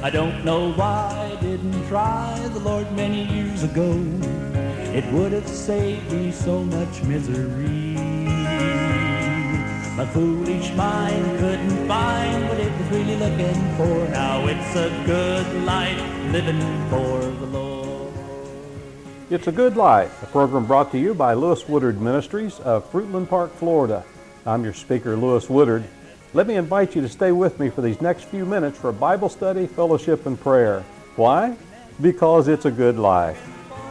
I don't know why I didn't try the Lord many years ago. It would have saved me so much misery. My foolish mind couldn't find what it was really looking for. Now it's a good life living for the Lord. It's a Good Life, a program brought to you by Lewis Woodard Ministries of Fruitland Park, Florida. I'm your speaker, Lewis Woodard. Let me invite you to stay with me for these next few minutes for Bible study, fellowship, and prayer. Why? Because it's a good life.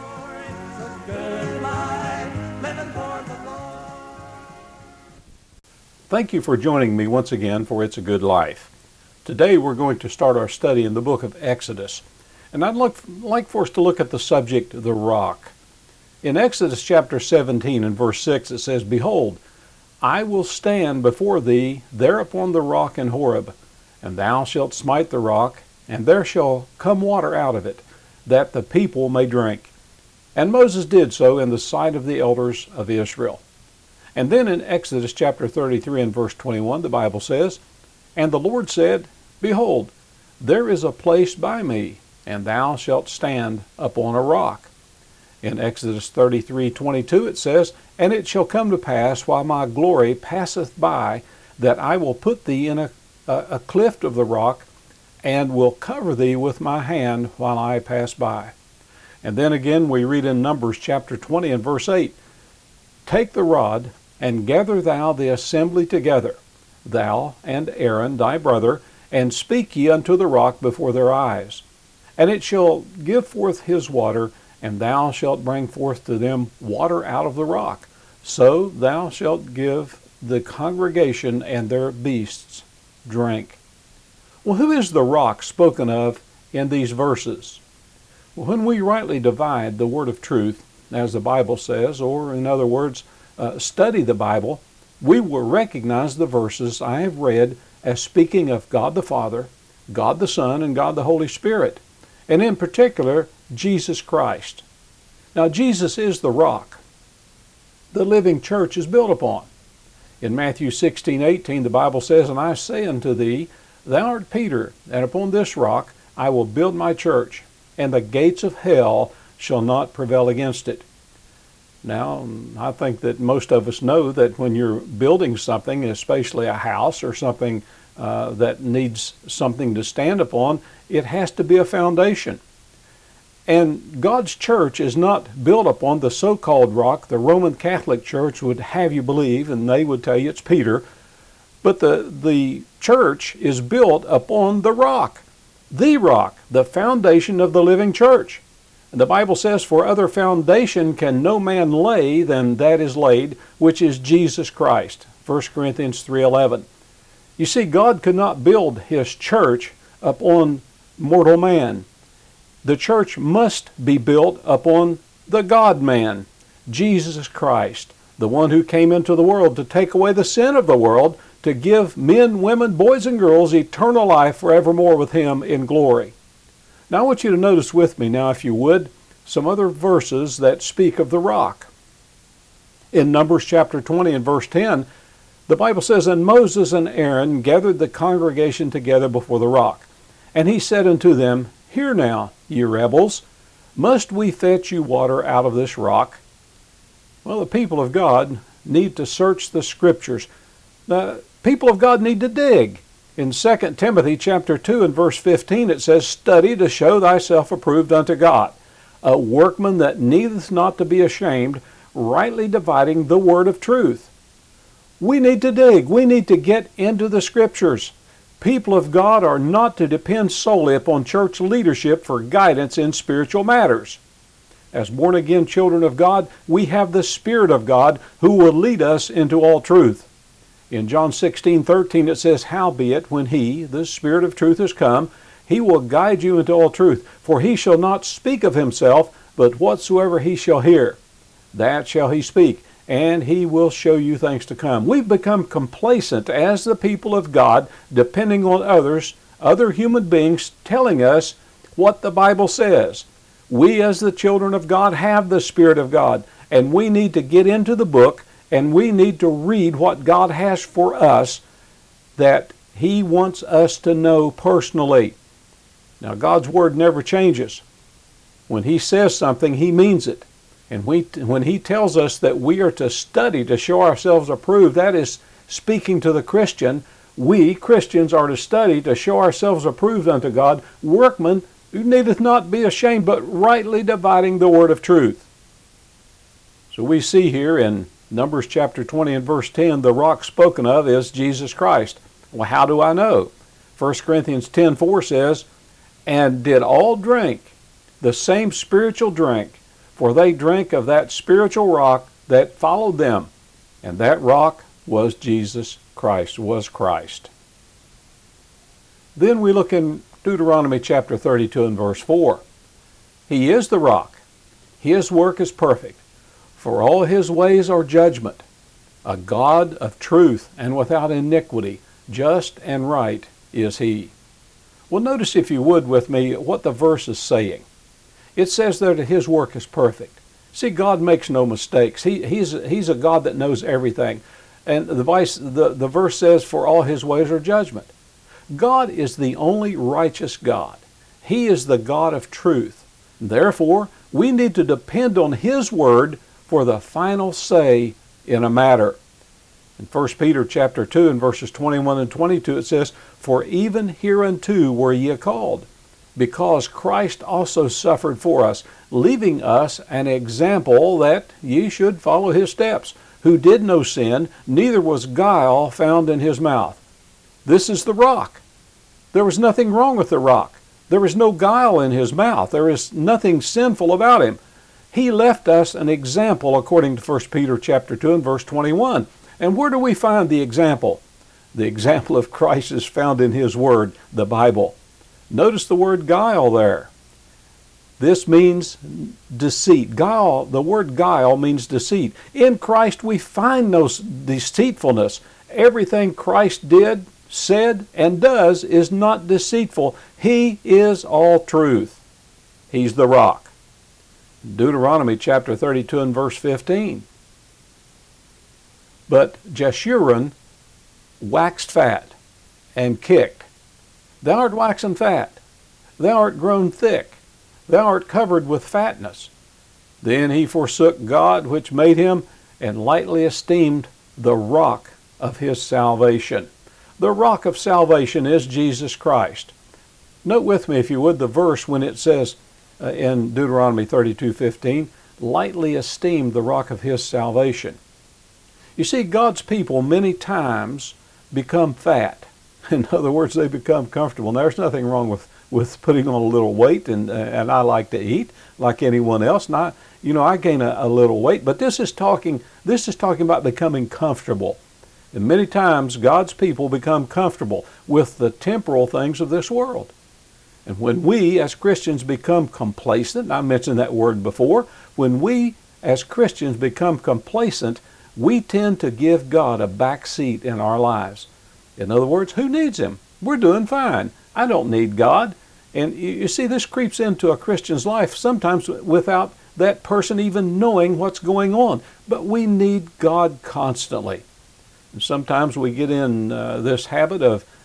Thank you for joining me once again for It's a Good Life. Today we're going to start our study in the book of Exodus. And I'd like for us to look at the subject, the rock. In Exodus chapter 17 and verse 6 it says, "Behold, I will stand before thee there upon the rock in Horeb, and thou shalt smite the rock, and there shall come water out of it, that the people may drink. And Moses did so in the sight of the elders of Israel." And then in Exodus chapter 33 and verse 21, the Bible says, "And the Lord said, Behold, there is a place by me, and thou shalt stand upon a rock." In Exodus 33:22 it says, "And it shall come to pass, while my glory passeth by, that I will put thee in a cleft of the rock, and will cover thee with my hand while I pass by." And then again we read in Numbers chapter 20 and verse 8, "Take the rod, and gather thou the assembly together, thou and Aaron thy brother, and speak ye unto the rock before their eyes. And it shall give forth his water, and thou shalt bring forth to them water out of the rock. So thou shalt give the congregation and their beasts drink." Well, who is the rock spoken of in these verses? Well, when we rightly divide the word of truth, as the Bible says, or in other words, study the Bible, we will recognize the verses I have read as speaking of God the Father, God the Son, and God the Holy Spirit, and in particular, Jesus Christ. Now, Jesus is the rock the living church is built upon. In Matthew 16:18, the Bible says, "And I say unto thee, Thou art Peter, and upon this rock I will build my church, and the gates of hell shall not prevail against it." Now, I think that most of us know that when you're building something, especially a house or something that needs something to stand upon, it has to be a foundation. And God's church is not built upon the so-called rock the Roman Catholic Church would have you believe, and they would tell you it's Peter. But the church is built upon the rock, the foundation of the living church. And the Bible says, "For other foundation can no man lay than that is laid, which is Jesus Christ." 1 Corinthians 3:11. You see, God could not build His church upon mortal man. The church must be built upon the God-man, Jesus Christ, the one who came into the world to take away the sin of the world, to give men, women, boys, and girls eternal life forevermore with Him in glory. Now I want you to notice with me now, if you would, some other verses that speak of the rock. In Numbers chapter 20 and verse 10, the Bible says, "And Moses and Aaron gathered the congregation together before the rock. And he said unto them, Hear now, ye rebels, must we fetch you water out of this rock?" Well, the people of God need to search the Scriptures. The people of God need to dig. In 2 Timothy chapter 2 and verse 15 it says, "Study to show thyself approved unto God, a workman that needeth not to be ashamed, rightly dividing the word of truth." We need to dig. We need to get into the Scriptures. People of God are not to depend solely upon church leadership for guidance in spiritual matters. As born-again children of God, we have the Spirit of God who will lead us into all truth. In John 16:13 it says, "Howbeit, when He, the Spirit of truth, is come, He will guide you into all truth. For He shall not speak of Himself, but whatsoever He shall hear, that shall He speak, and He will show you things to come." We've become complacent as the people of God, depending on others, other human beings telling us what the Bible says. We as the children of God have the Spirit of God, and we need to get into the book, and we need to read what God has for us that He wants us to know personally. Now, God's Word never changes. When He says something, He means it. And when He tells us that we are to study to show ourselves approved, that is speaking to the Christian. We, Christians, are to study to show ourselves approved unto God, workmen who needeth not be ashamed, but rightly dividing the word of truth. So we see here in Numbers chapter 20 and verse 10, the rock spoken of is Jesus Christ. Well, how do I know? 1 Corinthians 10:4 says, and did all drink the same spiritual drink, for they drank of that spiritual rock that followed them, and that rock was Jesus Christ, was Christ. Then we look in Deuteronomy chapter 32 and verse 4. He is the rock. His work is perfect. For all His ways are judgment. A God of truth and without iniquity, just and right is He. Well, notice if you would with me what the verse is saying. It says there that His work is perfect. See, God makes no mistakes. He's a God that knows everything. And the verse says, for all His ways are judgment. God is the only righteous God. He is the God of truth. Therefore, we need to depend on His Word for the final say in a matter. In 1 Peter chapter 2 and verses 21 and 22 it says, for even hereunto were ye called, because Christ also suffered for us, leaving us an example that ye should follow His steps, who did no sin, neither was guile found in His mouth. This is the rock. There was nothing wrong with the rock. There was no guile in His mouth. There is nothing sinful about Him. He left us an example according to 1 Peter chapter 2 and verse 21. And where do we find the example? The example of Christ is found in His Word, the Bible. Notice the word guile there. This means deceit. Guile, the word guile means deceit. In Christ we find no deceitfulness. Everything Christ did, said, and does is not deceitful. He is all truth. He's the rock. Deuteronomy chapter 32 and verse 15. But Jeshurun waxed fat and kicked. Thou art waxen fat. Thou art grown thick. Thou art covered with fatness. Then he forsook God which made him, and lightly esteemed the rock of his salvation. The rock of salvation is Jesus Christ. Note with me, if you would, the verse when it says in Deuteronomy 32:15, lightly esteemed the rock of his salvation. You see, God's people many times become fat. In other words, they become comfortable. Now, there's nothing wrong with putting on a little weight, and I like to eat like anyone else. And I gain a little weight, but this is talking about becoming comfortable. And many times God's people become comfortable with the temporal things of this world. And when we as Christians become complacent, I mentioned that word before, when we as Christians become complacent, we tend to give God a back seat in our lives. In other words, who needs Him? We're doing fine. I don't need God. And you see, this creeps into a Christian's life sometimes without that person even knowing what's going on. But we need God constantly. And sometimes we get in this habit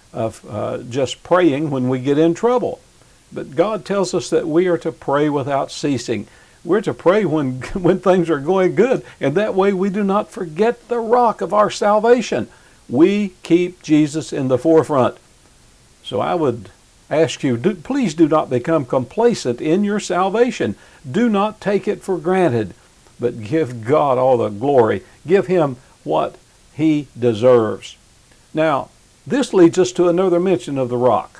of just praying when we get in trouble. But God tells us that we are to pray without ceasing. We're to pray when things are going good, and that way we do not forget the rock of our salvation. We keep Jesus in the forefront. So I would ask you, please do not become complacent in your salvation. Do not take it for granted, but give God all the glory. Give Him what He deserves. Now, this leads us to another mention of the rock.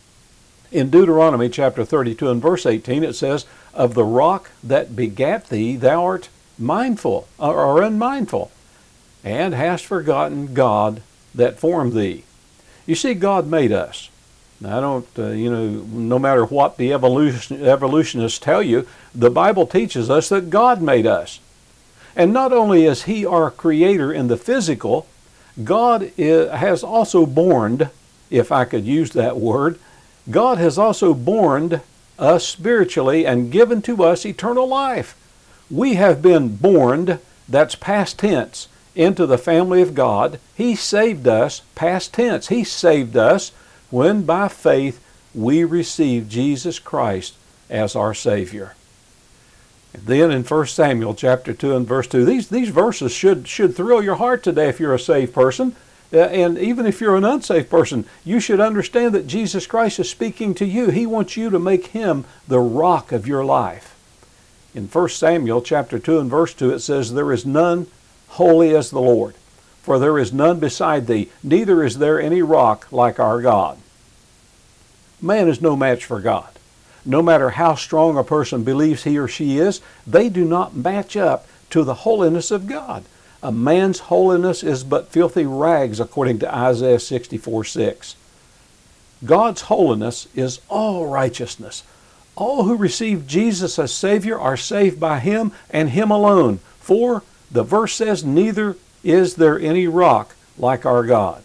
In Deuteronomy chapter 32 and verse 18, it says, of the rock that begat thee, thou art mindful, or unmindful, and hast forgotten God that formed thee. You see, God made us. Now, I don't, no matter what the evolutionists tell you, the Bible teaches us that God made us. And not only is He our creator in the physical, God has also born, if I could use that word, God has also born us spiritually and given to us eternal life. We have been born, that's past tense, into the family of God. He saved us, past tense. He saved us when by faith we receive Jesus Christ as our Savior. And then in 1 Samuel chapter 2 and verse 2, these verses should thrill your heart today if you're a saved person. And even if you're an unsaved person, you should understand that Jesus Christ is speaking to you. He wants you to make Him the rock of your life. In 1 Samuel chapter 2 and verse 2, it says, "There is none holy as the Lord, for there is none beside thee, neither is there any rock like our God." Man is no match for God. No matter how strong a person believes he or she is, they do not match up to the holiness of God. A man's holiness is but filthy rags, according to Isaiah 64:6. God's holiness is all righteousness. All who receive Jesus as Savior are saved by Him and Him alone. For the verse says, "Neither is there any rock like our God."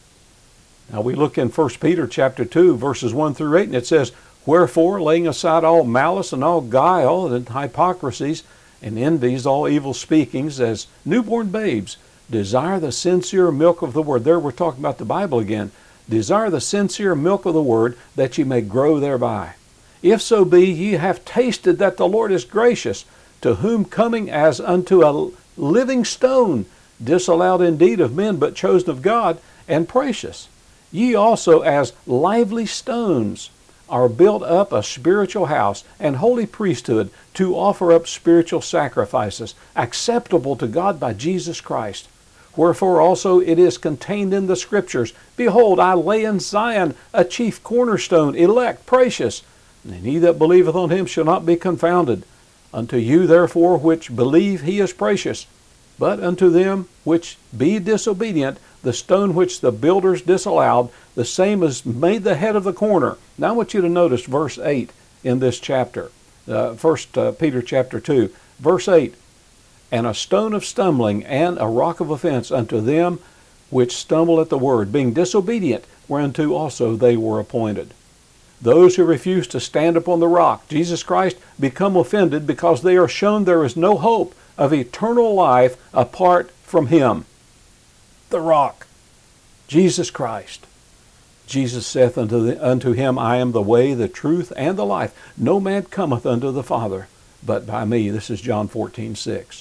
Now we look in 1 Peter chapter 2, verses 1 through 8, and it says, "Wherefore, laying aside all malice and all guile and hypocrisies and envies, all evil speakings, as newborn babes, desire the sincere milk of the Word." There we're talking about the Bible again. "Desire the sincere milk of the Word, that ye may grow thereby. If so be ye have tasted that the Lord is gracious, to whom coming as unto a living stone, disallowed indeed of men, but chosen of God, and precious, ye also as lively stones are built up a spiritual house and holy priesthood, to offer up spiritual sacrifices acceptable to God by Jesus Christ. Wherefore also it is contained in the Scriptures, Behold, I lay in Zion a chief cornerstone, elect, precious, and he that believeth on Him shall not be confounded. Unto you therefore which believe He is precious. But unto them which be disobedient, the stone which the builders disallowed, the same is made the head of the corner." Now I want you to notice verse 8 in this chapter, 1 Peter chapter 2, verse 8. "And a stone of stumbling and a rock of offense unto them which stumble at the word, being disobedient, whereunto also they were appointed." Those who refuse to stand upon the rock, Jesus Christ, become offended because they are shown there is no hope of eternal life apart from Him. The rock, Jesus Christ. Jesus saith unto him, "I am the way, the truth, and the life. No man cometh unto the Father but by me." This is John 14:6.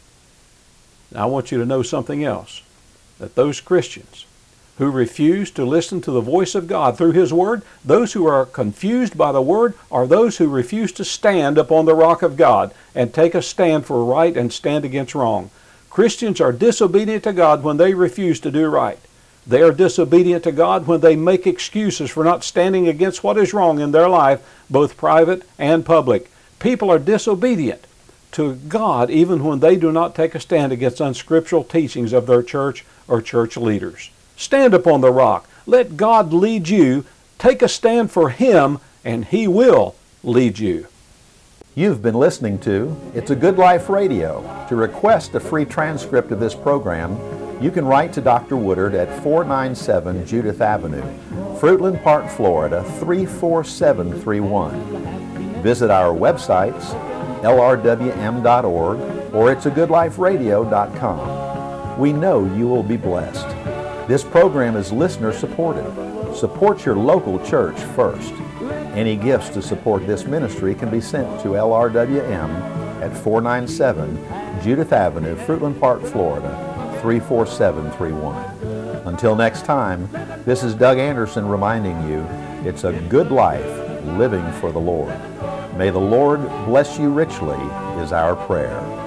Now I want you to know something else, that those Christians who refuse to listen to the voice of God through His Word, those who are confused by the Word, are those who refuse to stand upon the rock of God and take a stand for right and stand against wrong. Christians are disobedient to God when they refuse to do right. They are disobedient to God when they make excuses for not standing against what is wrong in their life, both private and public. People are disobedient to God even when they do not take a stand against unscriptural teachings of their church or church leaders. Stand upon the rock. Let God lead you. Take a stand for Him, and He will lead you. You've been listening to It's a Good Life Radio. To request a free transcript of this program, you can write to Dr. Woodard at 497 Judith Avenue, Fruitland Park, Florida 34731. Visit our websites, lrwm.org or itsagoodliferadio.com. We know you will be blessed. This program is listener supported. Support your local church first. Any gifts to support this ministry can be sent to LRWM at 497 Judith Avenue, Fruitland Park, Florida 34731. Until next time, this is Doug Anderson reminding you, it's a good life living for the Lord. May the Lord bless you richly is our prayer.